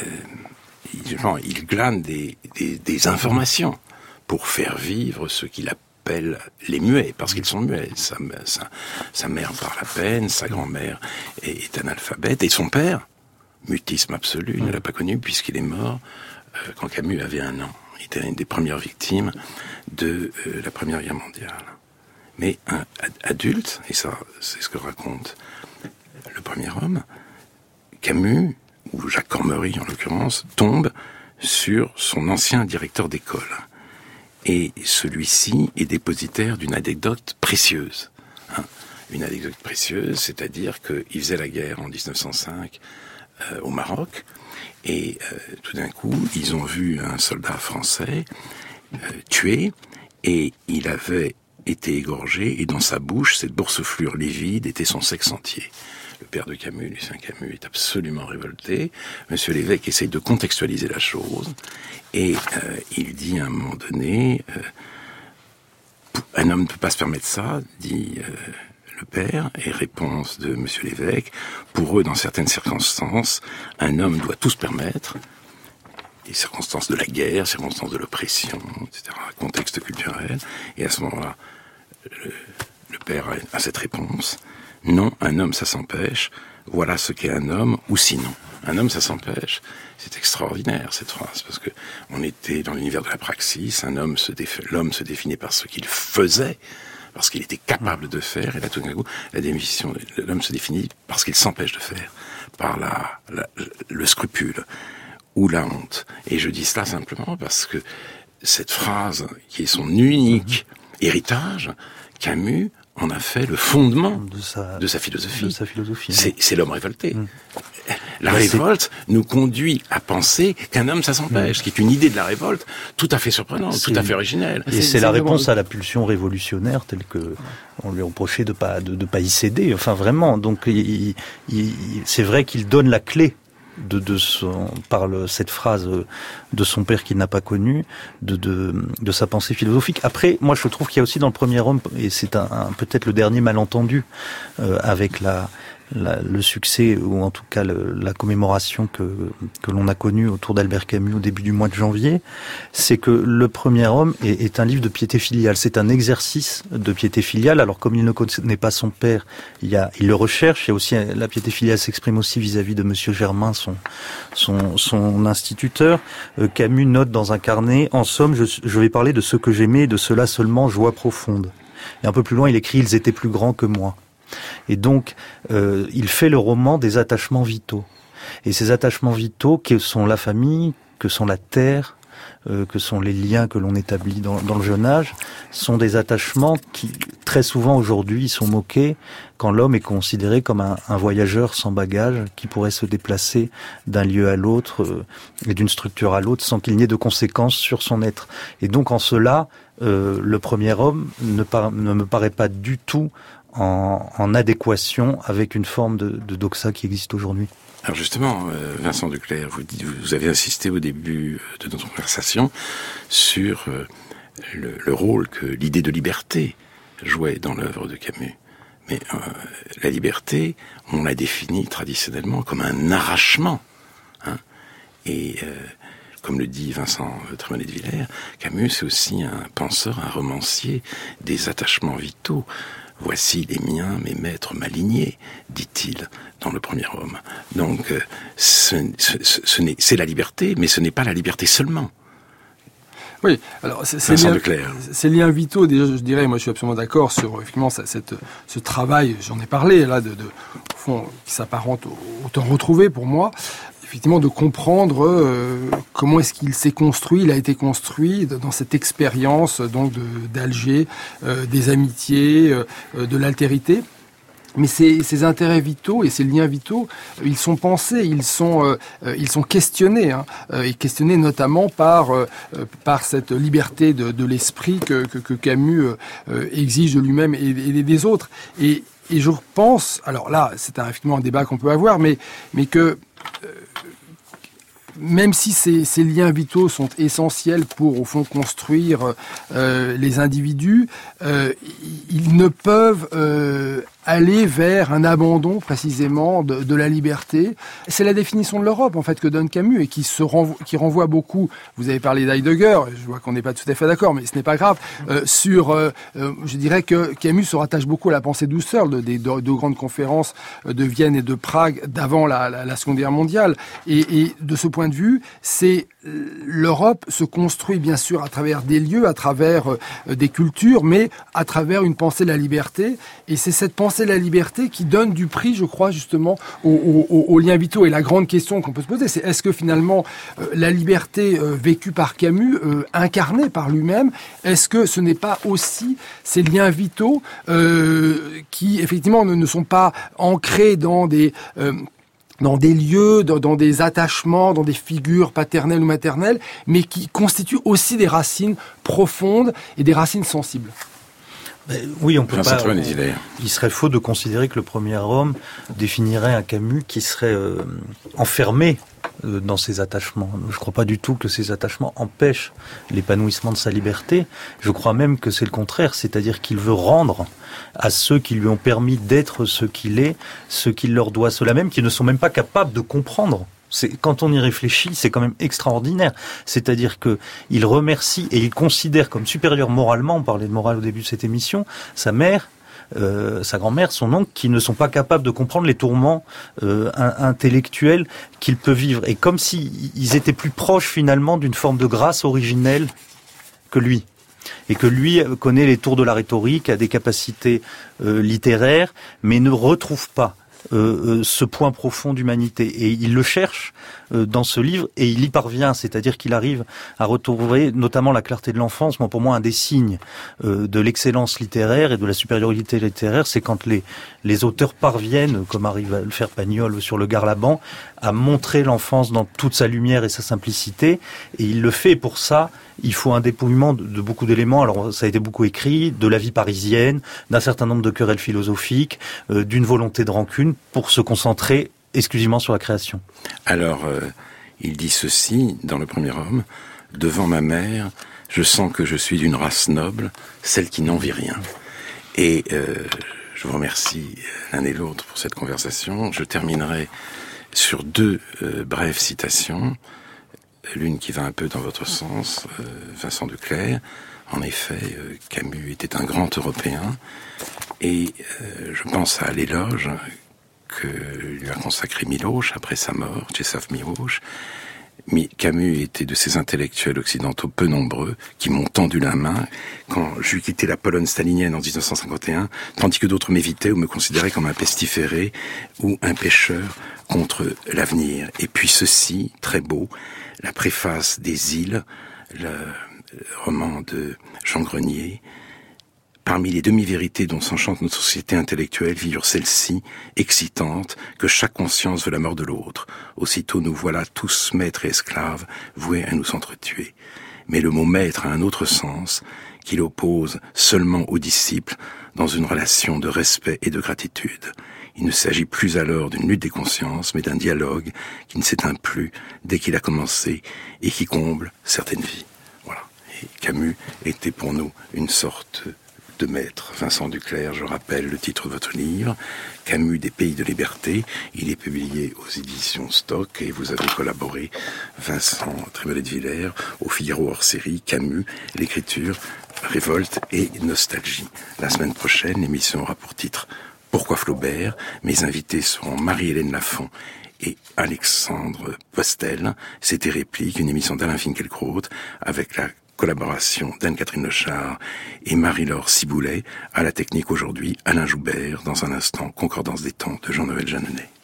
il glane des informations pour faire vivre ce qu'il appelle les muets, parce qu'ils sont muets. Sa mère parle à peine, sa grand-mère est analphabète, et son père, mutisme absolu, ne l'a pas connu puisqu'il est mort quand Camus avait 1 an. Il était une des premières victimes de la Première Guerre mondiale. Mais un adulte, et ça c'est ce que raconte le premier homme, Camus, ou Jacques Cormery en l'occurrence, tombe sur son ancien directeur d'école. Et celui-ci est dépositaire d'une anecdote précieuse. Une anecdote précieuse, c'est-à-dire qu'il faisait la guerre en 1905 au Maroc, et tout d'un coup, ils ont vu un soldat français tué, et il avait été égorgé, et dans sa bouche, cette boursouflure livide était son sexe entier. Le père de Camus, Lucien Camus, est absolument révolté. Monsieur l'évêque essaye de contextualiser la chose, et il dit à un moment donné, un homme ne peut pas se permettre ça, dit le père, et réponse de monsieur l'évêque, pour eux, dans certaines circonstances, un homme doit tout se permettre, les circonstances de la guerre, circonstances de l'oppression, etc., contexte culturel, et à ce moment-là, le père a cette réponse. Non, un homme, ça s'empêche. Voilà ce qu'est un homme, ou sinon. Un homme, ça s'empêche. C'est extraordinaire, cette phrase, parce que on était dans l'univers de la praxis. L'homme se définit par ce qu'il faisait, parce qu'il était capable de faire, et là, tout d'un coup, la définition, l'homme se définit parce qu'il s'empêche de faire, par le scrupule ou la honte. Et je dis cela simplement parce que cette phrase, qui est son unique héritage, Camus en a fait le fondement de sa philosophie. C'est l'homme révolté. La révolte nous conduit à penser qu'un homme, ça s'empêche, ce qui est une idée de la révolte tout à fait surprenante, tout à fait originelle. Et c'est la réponse à la pulsion révolutionnaire telle que on lui reprochait de pas y céder. Enfin, vraiment. Donc, c'est vrai qu'il donne la clé par cette phrase de son père qu'il n'a pas connu, de sa pensée philosophique. Après, moi, je trouve qu'il y a aussi dans le premier homme, et c'est peut-être le dernier malentendu avec le succès, ou en tout cas la commémoration que l'on a connue autour d'Albert Camus au début du mois de janvier, c'est que le premier homme est un livre de piété filiale. C'est un exercice de piété filiale. Alors, comme il ne connaît pas son père, il le recherche. Il y a aussi la piété filiale s'exprime aussi vis-à-vis de Monsieur Germain, son instituteur. Camus note dans un carnet: en somme, je vais parler de ce que j'aimais, et de cela seulement joie profonde. Et un peu plus loin, il écrit: ils étaient plus grands que moi. Et donc, il fait le roman des attachements vitaux. Et ces attachements vitaux, que sont la famille, que sont la terre, que sont les liens que l'on établit dans le jeune âge, sont des attachements qui, très souvent aujourd'hui, sont moqués quand l'homme est considéré comme un voyageur sans bagage qui pourrait se déplacer d'un lieu à l'autre et d'une structure à l'autre sans qu'il n'y ait de conséquences sur son être. Et donc, en cela, le premier homme ne me paraît pas du tout en adéquation avec une forme de doxa qui existe aujourd'hui. Alors justement, Vincent Duclerc, vous avez insisté au début de notre conversation sur le rôle que l'idée de liberté jouait dans l'œuvre de Camus. Mais la liberté, on l'a définie traditionnellement comme un arrachement. Hein, et comme le dit Vincent Trémollet de Villers, Camus, c'est aussi un penseur, un romancier des attachements vitaux. Voici les miens, mes maîtres m'alignaient, dit-il dans le premier homme. Donc, c'est la liberté, mais ce n'est pas la liberté seulement. Oui, alors ces liens vitaux, déjà, je dirais, moi je suis absolument d'accord sur effectivement ce travail, j'en ai parlé là, au fond, qui s'apparente au temps retrouvé pour moi. Effectivement, de comprendre comment est-ce qu'il s'est construit, il a été construit dans cette expérience donc d'Alger, des amitiés, de l'altérité. Mais ces intérêts vitaux et ces liens vitaux, ils sont pensés, ils sont questionnés, et questionnés notamment par cette liberté de l'esprit que Camus exige de lui-même et des autres. Et je pense, alors là, c'est effectivement un débat qu'on peut avoir, mais que même si ces liens vitaux sont essentiels pour, au fond, construire les individus, ils ne peuvent aller vers un abandon, précisément, de la liberté. C'est la définition de l'Europe, en fait, que donne Camus, et qui renvoie beaucoup, vous avez parlé d'Heidegger, je vois qu'on n'est pas tout à fait d'accord, mais ce n'est pas grave, je dirais que Camus se rattache beaucoup à la pensée d'Husserl, des deux grandes conférences de Vienne et de Prague d'avant la Seconde Guerre mondiale. Et de ce point de vue, l'Europe se construit bien sûr à travers des lieux, à travers des cultures, mais à travers une pensée de la liberté. Et c'est cette pensée de la liberté qui donne du prix, je crois, justement, aux liens vitaux. Et la grande question qu'on peut se poser, c'est est-ce que finalement la liberté vécue par Camus, incarnée par lui-même, est-ce que ce n'est pas aussi ces liens vitaux qui, effectivement, ne sont pas ancrés dans des lieux, dans des attachements, dans des figures paternelles ou maternelles, mais qui constituent aussi des racines profondes et des racines sensibles. Oui, on peut pas. Il serait faux de considérer que le premier homme définirait un Camus qui serait enfermé dans ses attachements. Je ne crois pas du tout que ces attachements empêchent l'épanouissement de sa liberté. Je crois même que c'est le contraire, c'est-à-dire qu'il veut rendre à ceux qui lui ont permis d'être ce qu'il est, ce qu'il leur doit, ceux-là même qui ne sont même pas capables de comprendre. Quand on y réfléchit, c'est quand même extraordinaire. C'est-à-dire que il remercie et il considère comme supérieur moralement, on parlait de morale au début de cette émission, sa mère, sa grand-mère, son oncle, qui ne sont pas capables de comprendre les tourments intellectuels qu'il peut vivre. Et comme s'ils étaient plus proches finalement d'une forme de grâce originelle que lui. Et que lui connaît les tours de la rhétorique, a des capacités littéraires, mais ne retrouve pas ce point profond d'humanité. Et il le cherche dans ce livre, et il y parvient, c'est-à-dire qu'il arrive à retrouver notamment la clarté de l'enfance. Moi, pour moi, un des signes de l'excellence littéraire et de la supériorité littéraire, c'est quand les auteurs parviennent, comme arrive à le faire Pagnol sur Le Garlaban, à montrer l'enfance dans toute sa lumière et sa simplicité. Et il le fait, pour ça, il faut un dépouillement de beaucoup d'éléments. Alors, ça a été beaucoup écrit, de la vie parisienne, d'un certain nombre de querelles philosophiques, d'une volonté de rancune, pour se concentrer exclusivement sur la création. Alors, il dit ceci dans Le Premier Homme: devant ma mère, je sens que je suis d'une race noble, celle qui n'envie rien. Et je vous remercie l'un et l'autre pour cette conversation. Je terminerai sur deux brèves citations. L'une qui va un peu dans votre sens, Vincent de Cleyre. En effet, Camus était un grand Européen, et je pense à l'éloge que lui a consacré Miloš après sa mort, Czesław Miłosz. Camus était de ces intellectuels occidentaux peu nombreux qui m'ont tendu la main quand j'eus quitté la Pologne stalinienne en 1951, tandis que d'autres m'évitaient ou me considéraient comme un pestiféré ou un pécheur contre l'avenir. Et puis ceci, très beau, la préface des Îles, le roman de Jean Grenier. Parmi les demi-vérités dont s'enchante notre société intellectuelle figure celle-ci, excitante, que chaque conscience veut la mort de l'autre. Aussitôt nous voilà tous maîtres et esclaves, voués à nous entretuer. Mais le mot maître a un autre sens, qu'il oppose seulement aux disciples dans une relation de respect et de gratitude. Il ne s'agit plus alors d'une lutte des consciences, mais d'un dialogue qui ne s'éteint plus dès qu'il a commencé et qui comble certaines vies. Voilà. Et Camus était pour nous une sorte de maître. Vincent de Cleyre, je rappelle le titre de votre livre, Camus des pays de liberté. Il est publié aux éditions Stock et vous avez collaboré, Vincent Trémolet de Villers, au Figaro hors série, Camus, l'écriture, révolte et nostalgie. La semaine prochaine, l'émission aura pour titre Pourquoi Flaubert? Mes invités seront Marie-Hélène Lafont et Alexandre Postel. C'était Réplique, une émission d'Alain Finkielkraut avec la collaboration d'Anne-Catherine Lechard et Marie-Laure Ciboulet. À la technique aujourd'hui, Alain Joubert. Dans un instant, Concordance des temps de Jean-Noël Jeanneney.